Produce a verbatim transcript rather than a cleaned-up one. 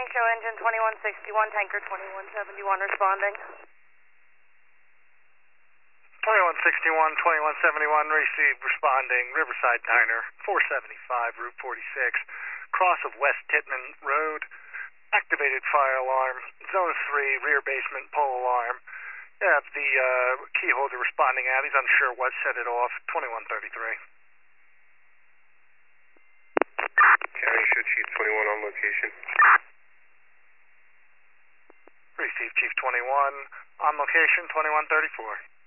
show engine twenty-one sixty-one, tanker twenty-one seventy-one responding. twenty-one sixty-one, twenty-one seventy-one, received, responding, Riverside Diner, four seventy-five, Route forty-six, cross of West Titman Road, activated fire alarm, zone three, rear basement, pole alarm. Yeah, the uh, key holder responding out, he's unsure what set it off, twenty-one thirty-three. County Show Chief twenty-one on location. Received Chief twenty-one, on location, twenty-one thirty-four.